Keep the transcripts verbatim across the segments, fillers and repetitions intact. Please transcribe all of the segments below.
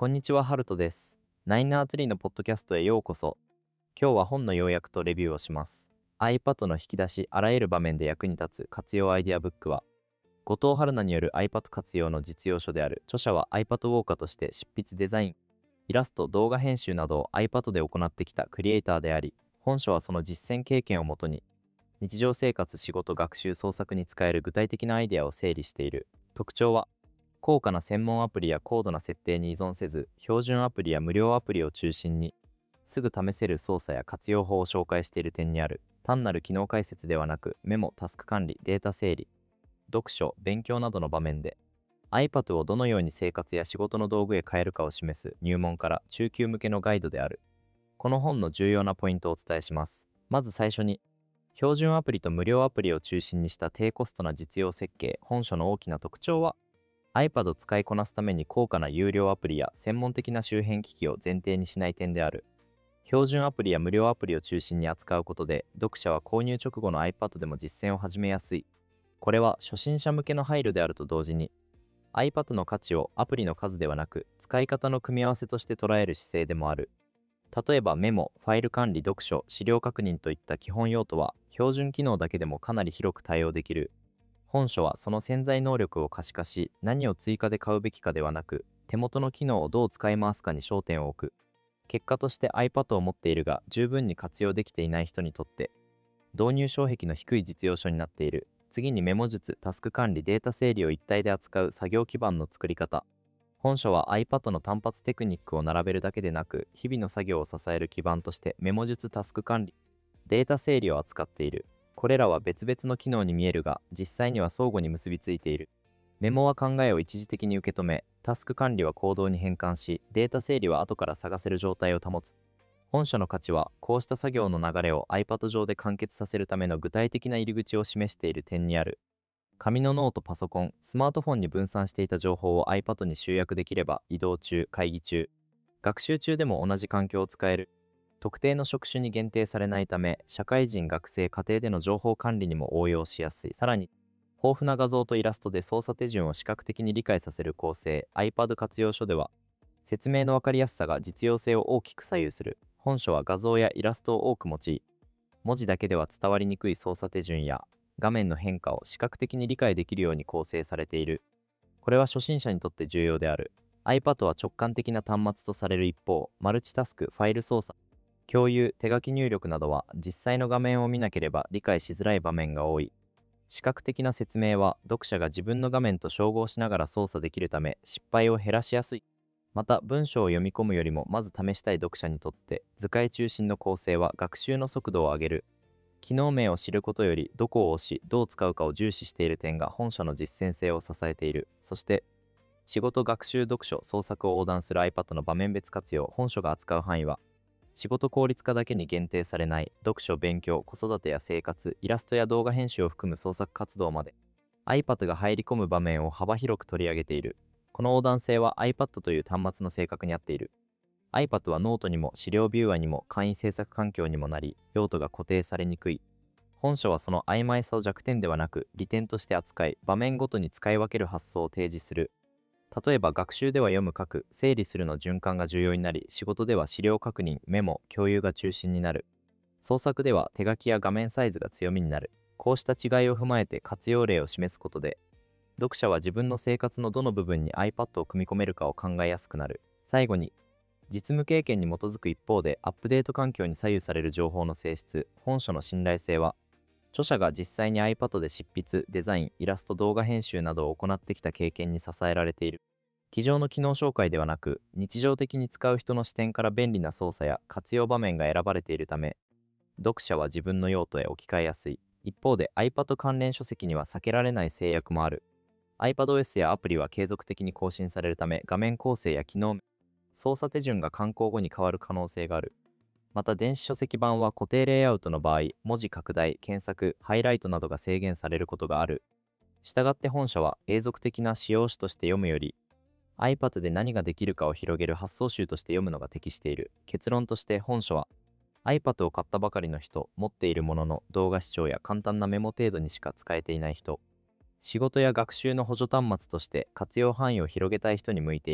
こんにちは、ハルトです。ナインアーツリーのポッドキャストへようこそ。今日は本の要約とレビューをします。iPad の引き出し、あらゆる場面で役に立つ活用アイデアブックは、後藤春菜による iPad 活用の実用書である。著者は iPad ウォーカーとして執筆デザイン、イラスト、動画編集などを iPad で行ってきたクリエイターであり、本書はその実践経験をもとに、日常生活、仕事、学習、創作に使える具体的なアイデアを整理している。特徴は、高価な専門アプリや高度な設定に依存せず、標準アプリや無料アプリを中心に、すぐ試せる操作や活用法を紹介している点にある。単なる機能解説ではなく、メモ、タスク管理、データ整理、読書、勉強などの場面で、iPad をどのように生活や仕事の道具へ変えるかを示す入門から中級向けのガイドである。この本の重要なポイントをお伝えします。まず最初に、標準アプリと無料アプリを中心にした低コストな実用設計。本書の大きな特徴は、iPad を使いこなすために高価な有料アプリや専門的な周辺機器を前提にしない点である。標準アプリや無料アプリを中心に扱うことで、読者は購入直後の iPad でも実践を始めやすい。これは初心者向けの配慮であると同時に、iPad の価値をアプリの数ではなく、使い方の組み合わせとして捉える姿勢でもある。例えばメモ、ファイル管理、読書、資料確認といった基本用途は、標準機能だけでもかなり広く対応できる。本書はその潜在能力を可視化し、何を追加で買うべきかではなく、手元の機能をどう使い回すかに焦点を置く。結果として iPad を持っているが十分に活用できていない人にとって、導入障壁の低い実用書になっている。次にメモ術、タスク管理、データ整理を一体で扱う作業基盤の作り方。本書は iPad の単発テクニックを並べるだけでなく、日々の作業を支える基盤としてメモ術、タスク管理、データ整理を扱っている。これらは別々の機能に見えるが、実際には相互に結びついている。メモは考えを一時的に受け止め、タスク管理は行動に変換し、データ整理は後から探せる状態を保つ。本書の価値は、こうした作業の流れを iPad 上で完結させるための具体的な入り口を示している点にある。紙のノート、パソコン、スマートフォンに分散していた情報を iPad に集約できれば、移動中、会議中、学習中でも同じ環境を使える。特定の職種に限定されないため、社会人、学生、家庭での情報管理にも応用しやすい。さらに、豊富な画像とイラストで操作手順を視覚的に理解させる構成。 iPad 活用書では、説明の分かりやすさが実用性を大きく左右する。本書は画像やイラストを多く用い、文字だけでは伝わりにくい操作手順や画面の変化を視覚的に理解できるように構成されている。これは初心者にとって重要である。iPad は直感的な端末とされる一方、マルチタスク、ファイル操作、共有、手書き入力などは実際の画面を見なければ理解しづらい場面が多い。視覚的な説明は読者が自分の画面と照合しながら操作できるため、失敗を減らしやすい。また、文章を読み込むよりもまず試したい読者にとって、図解中心の構成は学習の速度を上げる。機能名を知ることより、どこを押し、どう使うかを重視している点が本書の実践性を支えている。そして、仕事、学習、読書、創作を横断する iPad の場面別活用。本書が扱う範囲は、仕事効率化だけに限定されない、読書、勉強、子育てや生活、イラストや動画編集を含む創作活動まで、iPad が入り込む場面を幅広く取り上げている。この横断性は iPad という端末の性格に合っている。iPad はノートにも資料ビューアーにも簡易制作環境にもなり、用途が固定されにくい。本書はその曖昧さを弱点ではなく利点として扱い、場面ごとに使い分ける発想を提示する。例えば学習では読む書く、整理するの循環が重要になり、仕事では資料確認、メモ、共有が中心になる。創作では手書きや画面サイズが強みになる。こうした違いを踏まえて活用例を示すことで、読者は自分の生活のどの部分に iPad を組み込めるかを考えやすくなる。最後に、実務経験に基づく一方でアップデート環境に左右される情報の性質。本書の信頼性は、著者が実際に iPad で執筆、デザイン、イラスト、動画編集などを行ってきた経験に支えられている。机上の機能紹介ではなく、日常的に使う人の視点から便利な操作や活用場面が選ばれているため、読者は自分の用途へ置き換えやすい。一方で iPad 関連書籍には避けられない制約もある。iPadOS やアプリは継続的に更新されるため、画面構成や機能、操作手順が刊行後に変わる可能性がある。また、電子書籍版は固定レイアウトの場合、文字拡大、検索、ハイライトなどが制限されることがある。したがって本書は永続的な使用書として読むより、iPad で何ができるかを広げる発想集として読むのが適している。結論として本書は、iPad を買ったばかりの人、持っているものの動画視聴や簡単なメモ程度にしか使えていない人、仕事や学習の補助端末として活用範囲を広げたい人に向いている。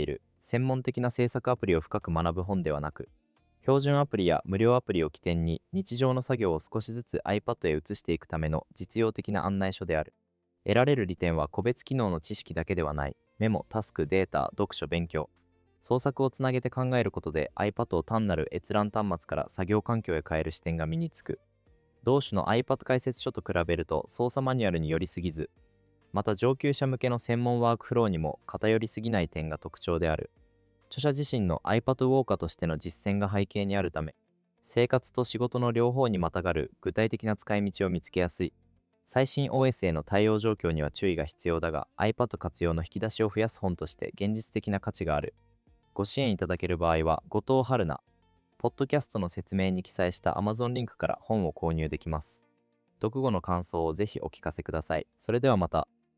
専門的な制作アプリを深く学ぶ本ではなく、標準アプリや無料アプリを起点に日常の作業を少しずつ iPad へ移していくための実用的な案内書である。得られる利点は個別機能の知識だけではない。メモ、タスク、データ、読書、勉強、創作をつなげて考えることで iPad を単なる閲覧端末から作業環境へ変える視点が身につく。同種の iPad 解説書と比べると操作マニュアルに寄りすぎず、また上級者向けの専門ワークフローにも偏りすぎない点が特徴である。著者自身の iPad ウォーカーとしての実践が背景にあるため、生活と仕事の両方にまたがる具体的な使い道を見つけやすい。最新 オーエス への対応状況には注意が必要だが、iPad 活用の引き出しを増やす本として現実的な価値がある。ご支援いただける場合は、後藤春菜、ポッドキャストの説明に記載した Amazon リンクから本を購入できます。読後の感想をぜひお聞かせください。それではまた。